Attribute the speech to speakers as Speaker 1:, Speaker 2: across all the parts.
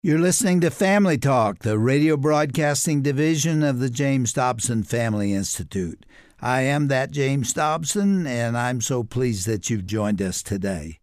Speaker 1: You're listening to Family Talk, the radio broadcasting division of the James Dobson Family Institute. I am that James Dobson, and I'm so pleased that you've joined us today.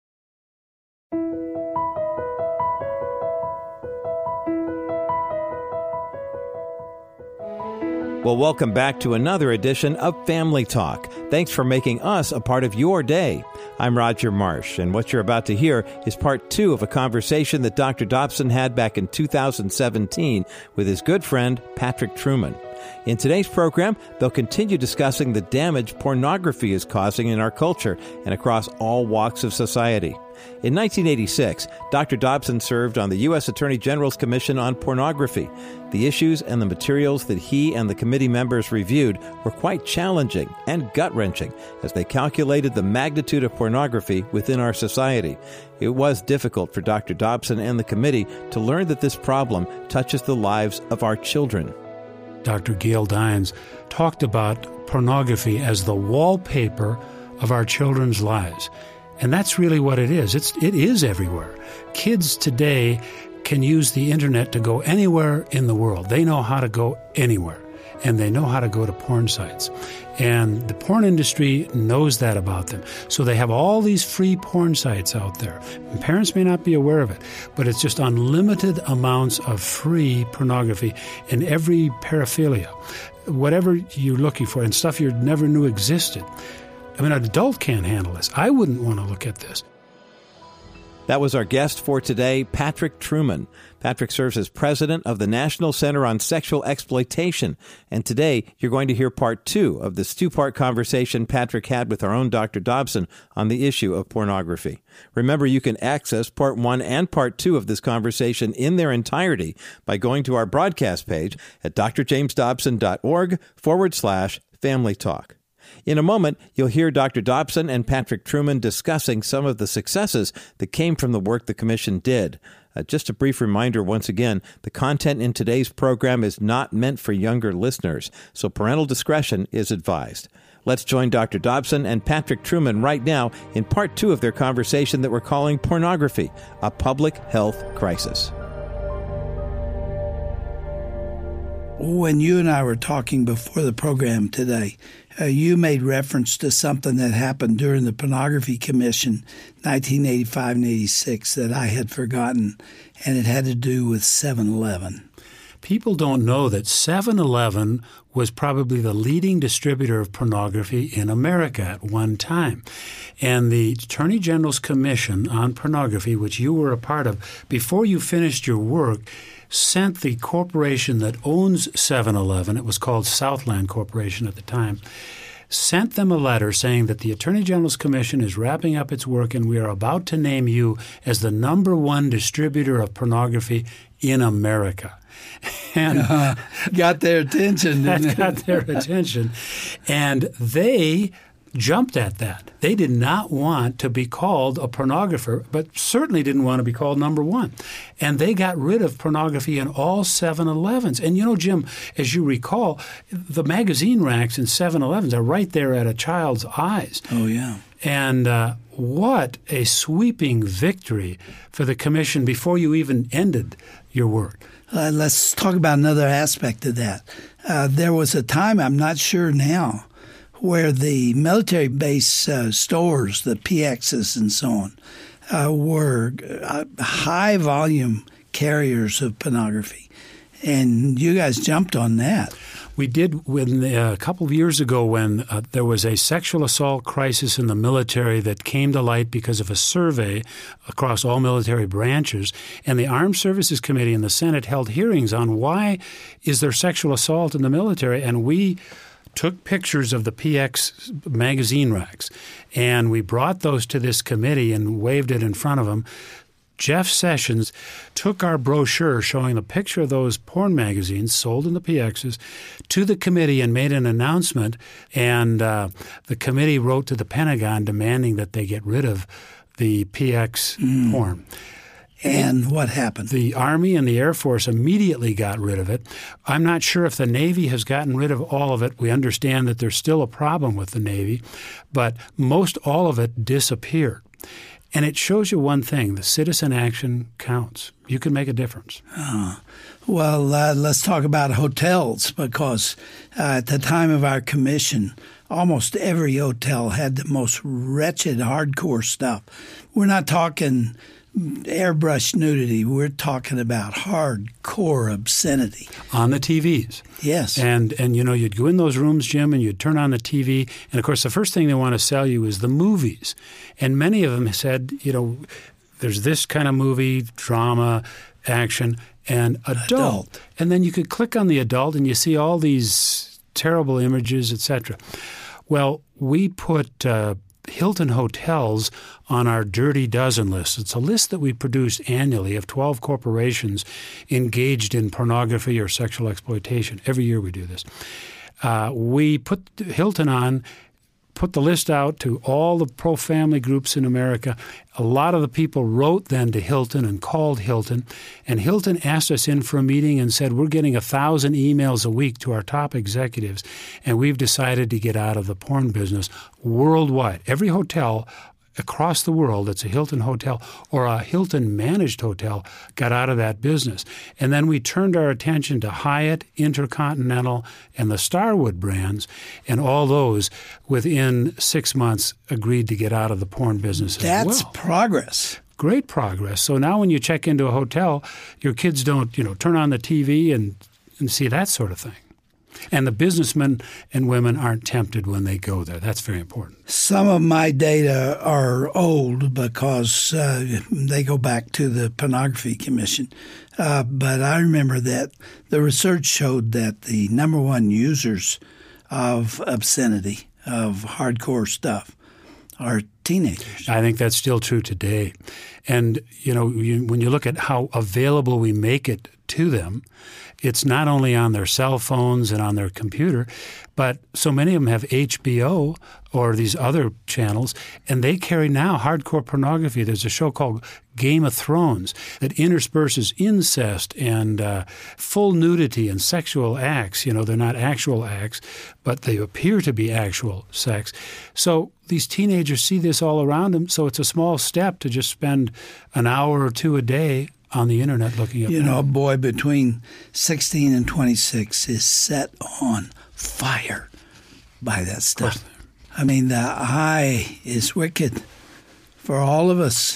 Speaker 2: Well, welcome back to another edition of Family Talk. Thanks for making us a part of your day. I'm Roger Marsh, and what you're about to hear is part 2 of a conversation that Dr. Dobson had back in 2017 with his good friend, Patrick Truman. In today's program, they'll continue discussing the damage pornography is causing in our culture and across all walks of society. In 1986, Dr. Dobson served on the U.S. Attorney General's Commission on Pornography. The issues and the materials that he and the committee members reviewed were quite challenging and gut-wrenching as they calculated the magnitude of pornography within our society. It was difficult for Dr. Dobson and the committee to learn that this problem touches the lives of our children.
Speaker 3: Dr. Gail Dines talked about pornography as the wallpaper of our children's lives. And that's really what it is. It is everywhere. Kids today can use the internet to go anywhere in the world. They know how to go anywhere, and they know how to go to porn sites. And the porn industry knows that about them. So they have all these free porn sites out there. And parents may not be aware of it, but it's just unlimited amounts of free pornography in every paraphilia, whatever you're looking for, and stuff you never knew existed. I mean, an adult can't handle this. I wouldn't want to look at this.
Speaker 2: That was our guest for today, Patrick Truman. Patrick serves as president of the National Center on Sexual Exploitation. And today, you're going to hear part 2 of this 2-part conversation Patrick had with our own Dr. Dobson on the issue of pornography. Remember, you can access part 1 and part 2 of this conversation in their entirety by going to our broadcast page at drjamesdobson.org/Family Talk. In a moment, you'll hear Dr. Dobson and Patrick Truman discussing some of the successes that came from the work the Commission did. Just a brief reminder once again, the content in today's program is not meant for younger listeners, so parental discretion is advised. Let's join Dr. Dobson and Patrick Truman right now in part 2 of their conversation that we're calling Pornography, a Public Health Crisis.
Speaker 1: When you and I were talking before the program today, you made reference to something that happened during the Pornography Commission, 1985 and 86, that I had forgotten, and it had to do with 7-Eleven.
Speaker 3: People don't know that 7-Eleven was probably the leading distributor of pornography in America at one time. And the Attorney General's Commission on Pornography, which you were a part of, before you finished your work, sent the corporation that owns 7-Eleven, it was called Southland Corporation at the time, sent them a letter saying that the Attorney General's Commission is wrapping up its work and we are about to name you as the #1 distributor of pornography in America. And
Speaker 1: got their attention.
Speaker 3: That got their attention. And they jumped at that. They did not want to be called a pornographer, but certainly didn't want to be called #1. And they got rid of pornography in all 7-Elevens. And you know, Jim, as you recall, the magazine racks in 7-Elevens are right there at a child's eyes.
Speaker 1: Oh, yeah.
Speaker 3: And what a sweeping victory for the commission before you even ended your work.
Speaker 1: Let's talk about another aspect of that. There was a time, I'm not sure now, where the military base stores, the PXs and so on, were high-volume carriers of pornography. And you guys jumped on that.
Speaker 3: We did when a couple of years ago when there was a sexual assault crisis in the military that came to light because of a survey across all military branches. And the Armed Services Committee in the Senate held hearings on why is there sexual assault in the military. And we took pictures of the PX magazine racks, and we brought those to this committee and waved it in front of them. Jeff Sessions took our brochure showing the picture of those porn magazines sold in the PXs to the committee and made an announcement, and the committee wrote to the Pentagon demanding that they get rid of the PX porn.
Speaker 1: And what happened?
Speaker 3: The Army and the Air Force immediately got rid of it. I'm not sure if the Navy has gotten rid of all of it. We understand that there's still a problem with the Navy, but most all of it disappeared. And it shows you one thing, the citizen action counts. You can make a difference.
Speaker 1: Well, let's talk about hotels, because at the time of our commission, almost every hotel had the most wretched, hardcore stuff. We're not talking airbrush nudity. We're talking about hardcore obscenity.
Speaker 3: On the TVs.
Speaker 1: Yes.
Speaker 3: And you'd go in those rooms, Jim, and you'd turn on the TV. And, of course, the first thing they want to sell you is the movies. And many of them said, there's this kind of movie, drama, action, and adult. And then you could click on the adult and you see all these terrible images, etc. Well, we put Hilton Hotels on our Dirty Dozen list. It's a list that we produce annually of 12 corporations engaged in pornography or sexual exploitation. Every year we do this. We put Hilton on, put the list out to all the pro-family groups in America. A lot of the people wrote then to Hilton and called Hilton. And Hilton asked us in for a meeting and said, we're getting 1,000 emails a week to our top executives, and we've decided to get out of the porn business worldwide. Every hotel across the world that's a Hilton hotel or a Hilton-managed hotel got out of that business. And then we turned our attention to Hyatt, Intercontinental, and the Starwood brands, and all those within 6 months agreed to get out of the porn business as well.
Speaker 1: That's progress.
Speaker 3: Great progress. So now when you check into a hotel, your kids don't, turn on the TV and see that sort of thing. And the businessmen and women aren't tempted when they go there. That's very important.
Speaker 1: Some of my data are old because they go back to the Pornography Commission. But I remember that the research showed that the number one users of obscenity, of hardcore stuff, are teenagers.
Speaker 3: I think that's still true today. And, when you look at how available we make it to them, it's not only on their cell phones and on their computer, but so many of them have HBO or these other channels, and they carry now hardcore pornography. There's a show called Game of Thrones that intersperses incest and full nudity and sexual acts. They're not actual acts, but they appear to be actual sex. So these teenagers see this all around them, so it's a small step to just spend an hour or two a day on the internet looking at
Speaker 1: a boy between 16 and 26 is set on fire by that stuff. I mean, the eye is wicked for all of us,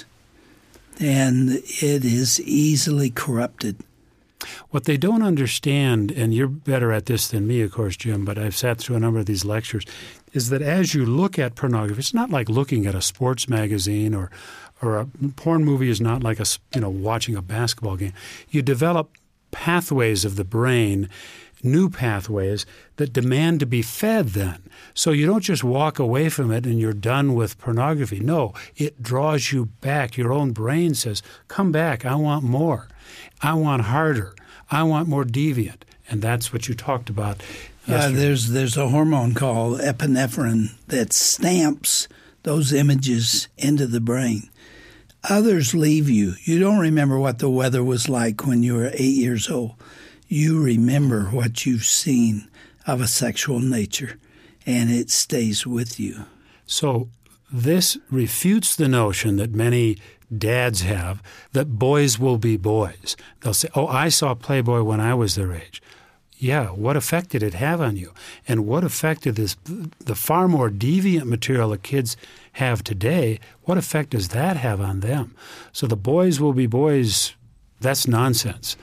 Speaker 1: and it is easily corrupted.
Speaker 3: What they don't understand, and you're better at this than me, of course, Jim, but I've sat through a number of these lectures, is that as you look at pornography, it's not like looking at a sports magazine or a porn movie is not like watching a basketball game. You develop pathways of the brain, new pathways that demand to be fed then. So you don't just walk away from it and you're done with pornography. No, it draws you back. Your own brain says, come back, I want more. I want harder. I want more deviant. And that's what you talked about yesterday.
Speaker 1: There's a hormone called epinephrine that stamps those images into the brain. Others leave you. You don't remember what the weather was like when you were 8 years old. You remember what you've seen of a sexual nature, and it stays with you.
Speaker 3: So this refutes the notion that many dads have that boys will be boys. They'll say, I saw Playboy when I was their age. Yeah, what effect did it have on you? And what effect did the far more deviant material that kids have today, what effect does that have on them? So the boys will be boys, that's nonsense.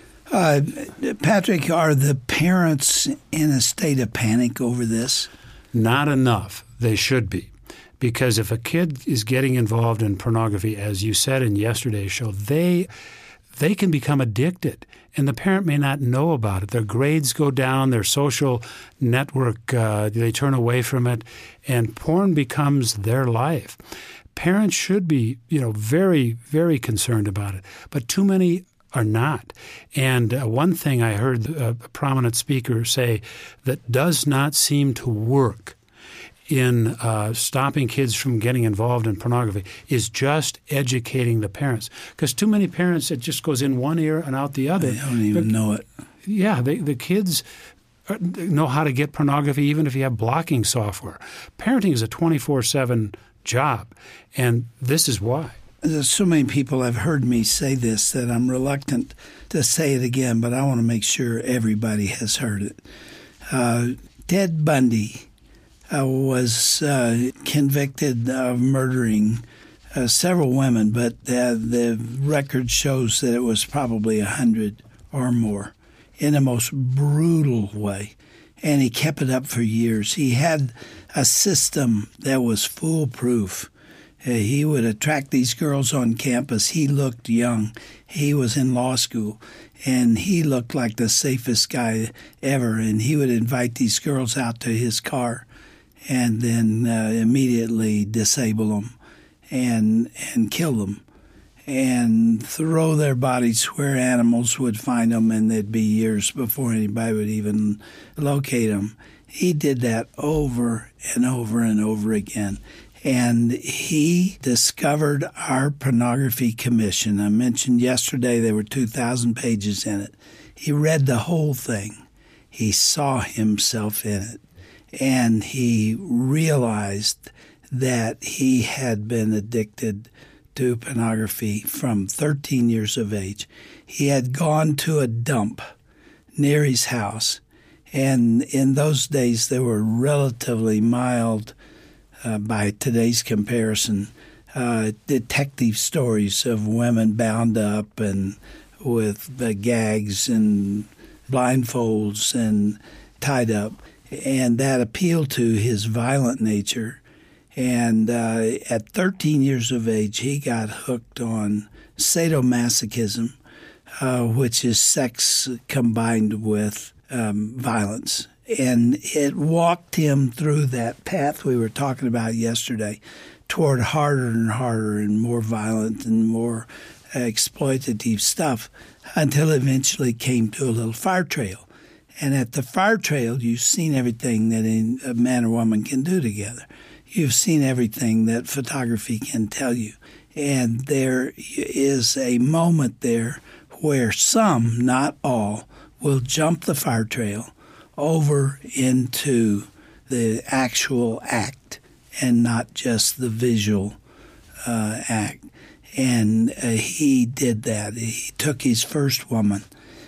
Speaker 1: Patrick, are the parents in a state of panic over this?
Speaker 3: Not enough. They should be. Because if a kid is getting involved in pornography, as you said in yesterday's show, they can become addicted, and the parent may not know about it. Their grades go down, their social network, they turn away from it, and porn becomes their life. Parents should be, very, very concerned about it, but too many are not. And one thing I heard a prominent speaker say that does not seem to work in stopping kids from getting involved in pornography is just educating the parents. Because too many parents, it just goes in one ear and out the other.
Speaker 1: They don't even know it.
Speaker 3: Yeah, the kids know how to get pornography even if you have blocking software. Parenting is a 24/7 job. And this is why.
Speaker 1: There's so many people have heard me say this that I'm reluctant to say it again, but I want to make sure everybody has heard it. Ted Bundy was convicted of murdering several women, but the record shows that it was probably 100 or more in the most brutal way. And he kept it up for years. He had a system that was foolproof. He would attract these girls on campus. He looked young. He was in law school, and he looked like the safest guy ever. And he would invite these girls out to his car and then immediately disable them and kill them and throw their bodies where animals would find them, and there'd be years before anybody would even locate them. He did that over and over and over again. And he discovered our Pornography Commission. I mentioned yesterday there were 2,000 pages in it. He read the whole thing. He saw himself in it. And he realized that he had been addicted to pornography from 13 years of age. He had gone to a dump near his house. And in those days, they were relatively mild, by today's comparison, detective stories of women bound up and with gags and blindfolds and tied up. And that appealed to his violent nature. And at 13 years of age, he got hooked on sadomasochism, which is sex combined with violence. And it walked him through that path we were talking about yesterday toward harder and harder and more violent and more exploitative stuff until eventually came to a little fire trail. And at the fire trail, you've seen everything that a man or woman can do together. You've seen everything that photography can tell you. And there is a moment there where some, not all, will jump the fire trail over into the actual act and not just the visual act. And he did that. He took his first woman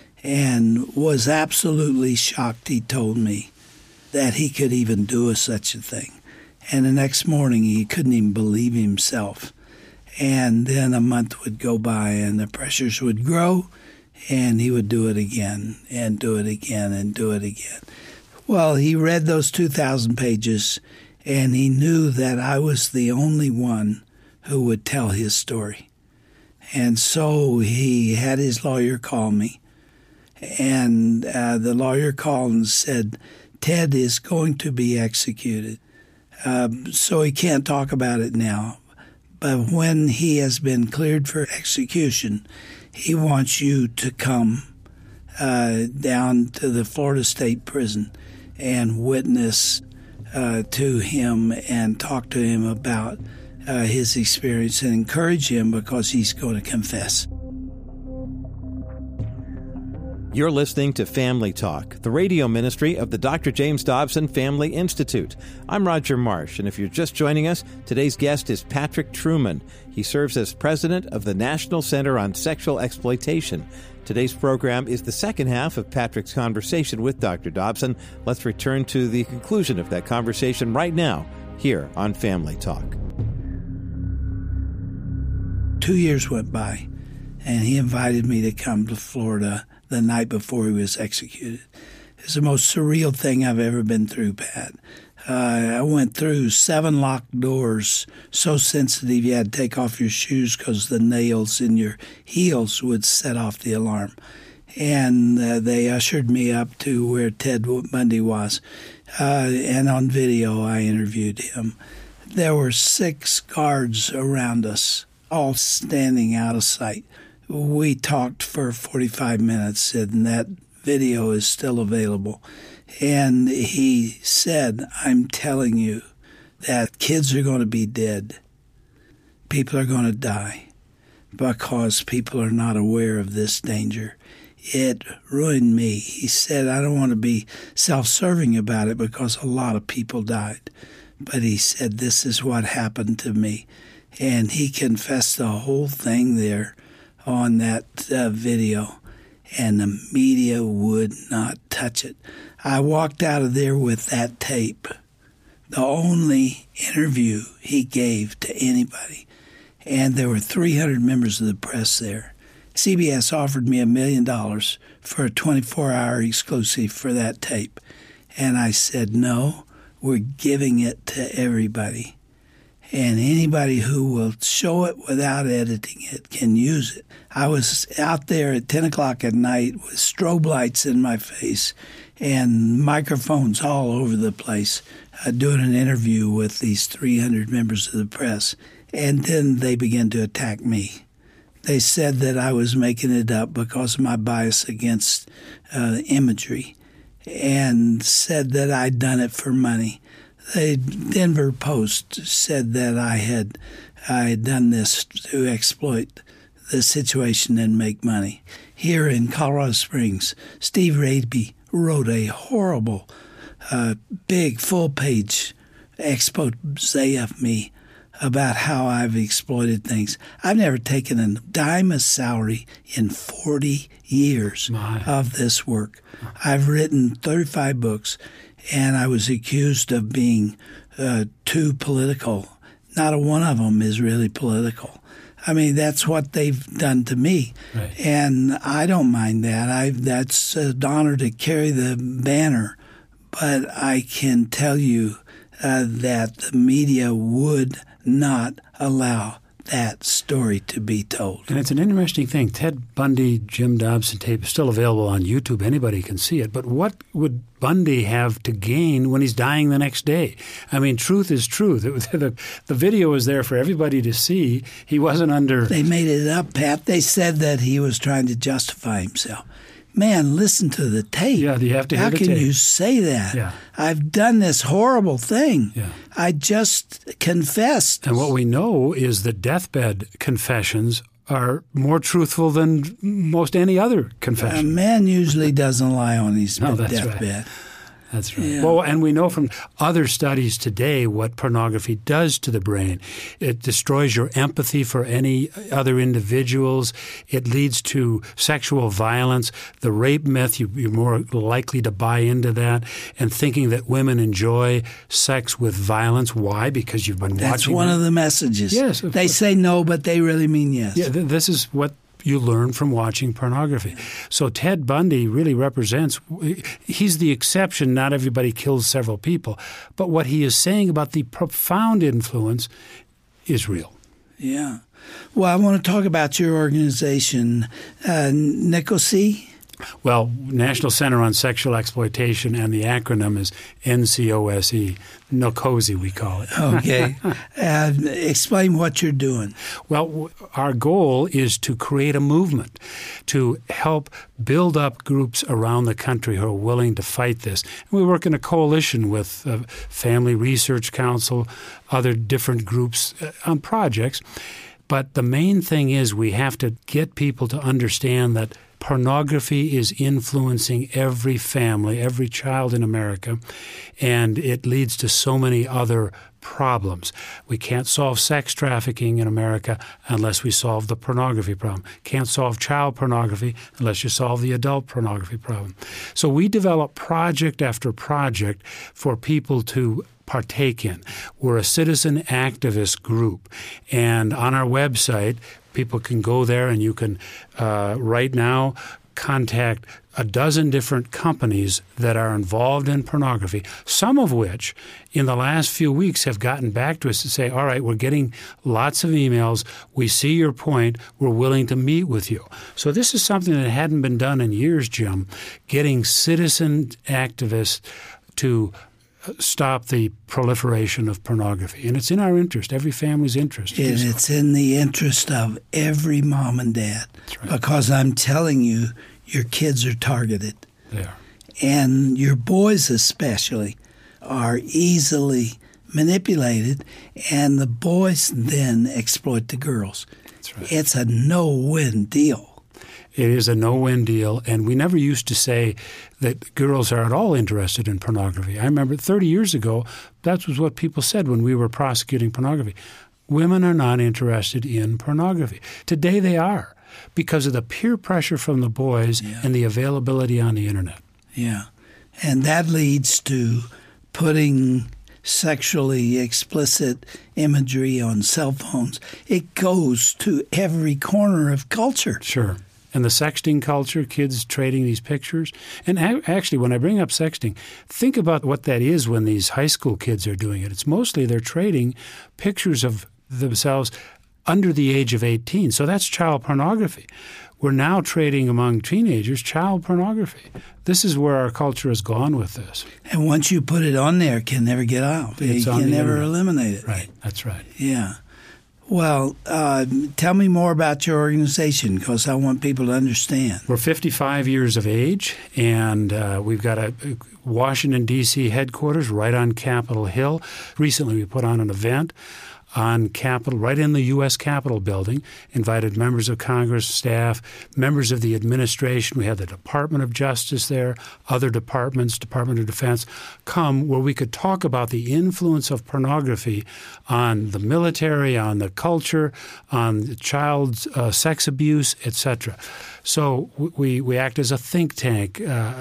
Speaker 1: and was absolutely shocked, he told me, that he could even do such a thing. And the next morning, he couldn't even believe himself. And then a month would go by and the pressures would grow, and he would do it again and do it again and do it again. Well, he read those 2,000 pages, and he knew that I was the only one who would tell his story. And so he had his lawyer call me, and the lawyer called and said, Ted is going to be executed. So he can't talk about it now. But when he has been cleared for execution, he wants you to come down to the Florida State Prison and witness to him and talk to him about his experience and encourage him because he's going to confess.
Speaker 2: You're listening to Family Talk, the radio ministry of the Dr. James Dobson Family Institute. I'm Roger Marsh, and if you're just joining us, today's guest is Patrick Truman. He serves as president of the National Center on Sexual Exploitation. Today's program is the second half of Patrick's conversation with Dr. Dobson. Let's return to the conclusion of that conversation right now, here on Family Talk.
Speaker 1: 2 years went by, and he invited me to come to Florida the night before he was executed. It's the most surreal thing I've ever been through, Pat. I went through 7 locked doors, so sensitive you had to take off your shoes because the nails in your heels would set off the alarm. And they ushered me up to where Ted Bundy was. And on video, I interviewed him. There were 6 guards around us, all standing out of sight. We talked for 45 minutes, and that video is still available. And he said, I'm telling you that kids are going to be dead. People are going to die because people are not aware of this danger. It ruined me. He said, I don't want to be self-serving about it because a lot of people died. but he said, this is what happened to me. And he confessed the whole thing there on that video, and the media would not touch it. I walked out of there with that tape, the only interview he gave to anybody. And there were 300 members of the press there. CBS offered me $1 million for a 24-hour exclusive for that tape. And I said, no, we're giving it to everybody. And anybody who will show it without editing it can use it. I was out there at 10 o'clock at night with strobe lights in my face and microphones all over the place doing an interview with these 300 members of the press. And then they began to attack me. They said that I was making it up because of my bias against imagery, and said that I'd done it for money. The Denver Post said that I had done this to exploit the situation and make money. Here in Colorado Springs, Steve Raby wrote a horrible, big, full-page expose of me about how I've exploited things. I've never taken a dime of salary in 40 years of this work. I've written 35 books, and I was accused of being too political. Not a one of them is really political. I mean, that's what they've done to me.
Speaker 3: Right.
Speaker 1: And I don't mind that. That's an honor to carry the banner. But I can tell you that the media would not allow that story to be told.
Speaker 3: And it's an interesting thing. Ted Bundy, Jim Dobson tape is still available on YouTube. Anybody can see it. But what would Bundy have to gain when he's dying the next day? I mean, truth is truth. The video is there for everybody to see. He wasn't under...
Speaker 1: They made it up, Pat. They said that he was trying to justify himself. Man, listen to the tape.
Speaker 3: Yeah, you have to hear the tape.
Speaker 1: How can you say that?
Speaker 3: Yeah.
Speaker 1: I've done this horrible thing.
Speaker 3: Yeah.
Speaker 1: I just confessed.
Speaker 3: And what we know is that deathbed confessions are more truthful than most any other confession.
Speaker 1: A man usually doesn't lie on his deathbed.
Speaker 3: Right. That's right.
Speaker 1: Yeah.
Speaker 3: Well, and we know from other studies today what pornography does to the brain. It destroys your empathy for any other individuals. It leads to sexual violence. The rape myth, you're more likely to buy into that and thinking that women enjoy sex with violence. Why? Because you've been watching.
Speaker 1: That's one of the messages.
Speaker 3: Yes.
Speaker 1: They say no, but they really mean yes.
Speaker 3: Yeah, this is what you learn from watching pornography. So Ted Bundy really represents, he's the exception. Not everybody kills several people. But what he is saying about the profound influence is real.
Speaker 1: Yeah. Well, I want to talk about your organization, NCOSE.
Speaker 3: Well, National Center on Sexual Exploitation, and the acronym is NCOSE. NCOSE, we call it.
Speaker 1: Okay. Explain what you're doing.
Speaker 3: Well, our goal is to create a movement to help build up groups around the country who are willing to fight this. We work in a coalition with Family Research Council, other different groups on projects. But the main thing is we have to get people to understand that pornography is influencing every family, every child in America, and it leads to so many other problems. We can't solve sex trafficking in America unless we solve the pornography problem. Can't solve child pornography unless you solve the adult pornography problem. So we develop project after project for people to partake in. We're a citizen activist group, and on our website, people can go there and you can right now contact a dozen different companies that are involved in pornography, some of which in the last few weeks have gotten back to us to say, all right, we're getting lots of emails. We see your point. We're willing to meet with you. So this is something that hadn't been done in years, Jim, getting citizen activists to stop the proliferation of pornography. And it's in our interest, every family's interest.
Speaker 1: And it's in the interest of every mom and dad.
Speaker 3: That's right.
Speaker 1: Because I'm telling you, your kids are targeted.
Speaker 3: They are.
Speaker 1: And your boys especially are easily manipulated, and the boys then exploit the girls.
Speaker 3: That's right.
Speaker 1: It's a no-win deal.
Speaker 3: It is a no-win deal, and we never used to say that girls are at all interested in pornography. I remember 30 years ago, that was what people said when we were prosecuting pornography. Women are not interested in pornography. Today they are, because of the peer pressure from the boys and the availability on the Internet.
Speaker 1: Yeah, and that leads to putting sexually explicit imagery on cell phones. It goes to every corner of culture.
Speaker 3: Sure. And the sexting culture, kids trading these pictures. And actually, when I bring up sexting, think about what that is when these high school kids are doing it. It's mostly they're trading pictures of themselves under the age of 18. So that's child pornography. We're now trading among teenagers child pornography. This is where our culture has gone with this.
Speaker 1: And once you put it on there, it can never get out. You can never eliminate it.
Speaker 3: Right, that's right.
Speaker 1: Yeah. Well, tell me more about your organization, because I want people to understand.
Speaker 3: We're 55 years of age, and we've got a Washington, D.C. headquarters right on Capitol Hill. Recently, we put on an event on Capitol, right in the U.S. Capitol building, invited members of Congress, staff, members of the administration. We had the Department of Justice there, other departments, Department of Defense, come where we could talk about the influence of pornography on the military, on the culture, on child sex abuse, etc. So we act as a think tank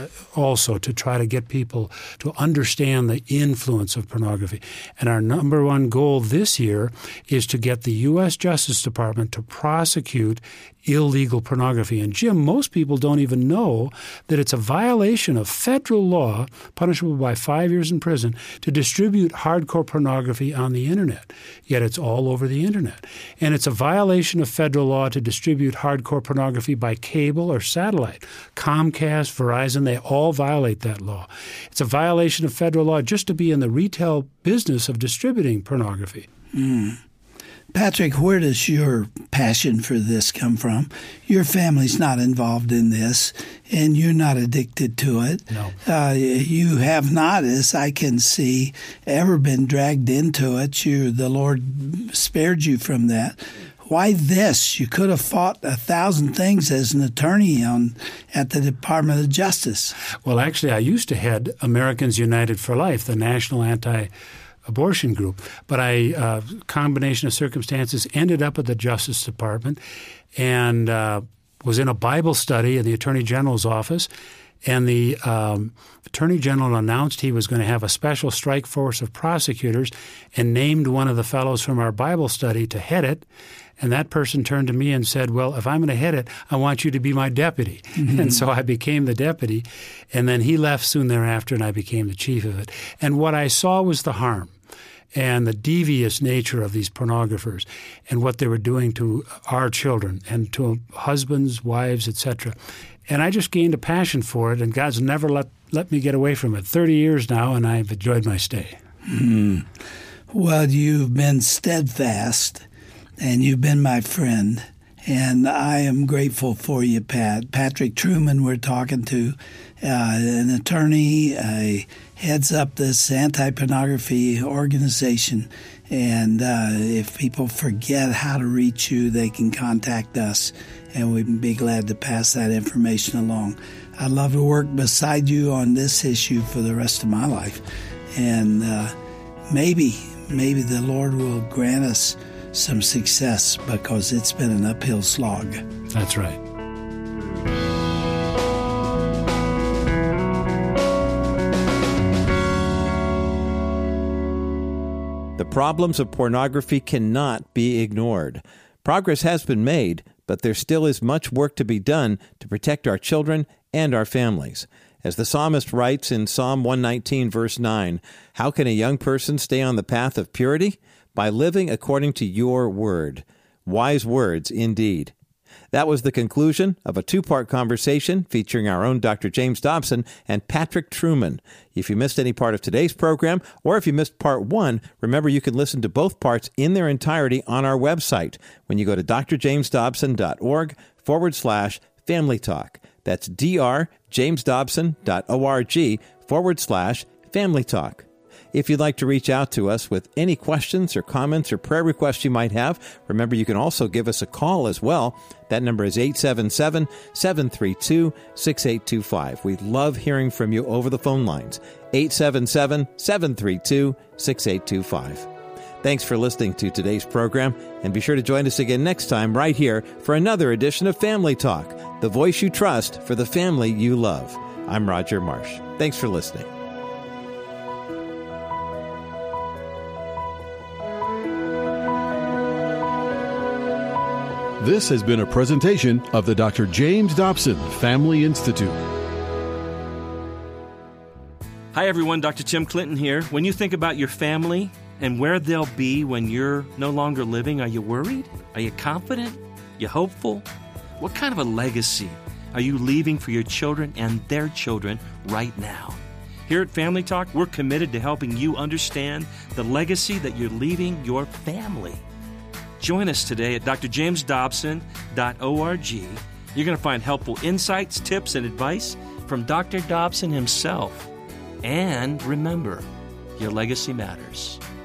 Speaker 3: also to try to get people to understand the influence of pornography. And our number one goal this year is to get the U.S. Justice Department to prosecute illegal pornography. And Jim, most people don't even know that it's a violation of federal law, punishable by 5 years in prison, to distribute hardcore pornography on the Internet. Yet it's all over the Internet. And it's a violation of federal law to distribute hardcore pornography by cable or satellite. Comcast, Verizon, they all violate that law. It's a violation of federal law just to be in the retail business of distributing pornography.
Speaker 1: Patrick, where does your passion for this come from? Your family's not involved in this, and you're not addicted to it.
Speaker 3: No.
Speaker 1: You have not, as I can see, ever been dragged into it. The Lord spared you from that. Why this? You could have fought 1,000 things as an attorney at the Department of Justice.
Speaker 3: Well, actually, I used to head Americans United for Life, the national anti-abortion group. But I, combination of circumstances, ended up at the Justice Department and was in a Bible study in the Attorney General's office. And the Attorney General announced he was going to have a special strike force of prosecutors and named one of the fellows from our Bible study to head it. And that person turned to me and said, well, if I'm going to head it, I want you to be my deputy. Mm-hmm. And so I became the deputy. And then he left soon thereafter, and I became the chief of it. And what I saw was the harm and the devious nature of these pornographers and what they were doing to our children and to husbands, wives, etc. And I just gained a passion for it, and God's never let me get away from it. 30 years now, and I've enjoyed my stay.
Speaker 1: Mm. Well, you've been steadfast, and you've been my friend, and I am grateful for you, Pat. Patrick Truman we're talking to, an attorney, heads up this anti-pornography organization. And if people forget how to reach you, they can contact us, and we'd be glad to pass that information along. I'd love to work beside you on this issue for the rest of my life. And maybe the Lord will grant us some success, because it's been an uphill slog.
Speaker 3: That's right.
Speaker 2: The problems of pornography cannot be ignored. Progress has been made, but there still is much work to be done to protect our children and our families. As the psalmist writes in Psalm 119, verse 9, how can a young person stay on the path of purity? By living according to your word. Wise words indeed. That was the conclusion of a two-part conversation featuring our own Dr. James Dobson and Patrick Truman. If you missed any part of today's program, or if you missed part one, remember you can listen to both parts in their entirety on our website when you go to drjamesdobson.org/Family Talk. That's drjamesdobson.org/Family Talk. If you'd like to reach out to us with any questions or comments or prayer requests you might have, remember you can also give us a call as well. That number is 877-732-6825. We love hearing from you over the phone lines. 877-732-6825. Thanks for listening to today's program, and be sure to join us again next time right here for another edition of Family Talk, the voice you trust for the family you love. I'm Roger Marsh. Thanks for listening.
Speaker 4: This has been a presentation of the Dr. James Dobson Family Institute.
Speaker 5: Hi, everyone. Dr. Tim Clinton here. When you think about your family and where they'll be when you're no longer living, are you worried? Are you confident? You hopeful? What kind of a legacy are you leaving for your children and their children right now? Here at Family Talk, we're committed to helping you understand the legacy that you're leaving your family. Join us today at drjamesdobson.org. You're going to find helpful insights, tips, and advice from Dr. Dobson himself. And remember, your legacy matters.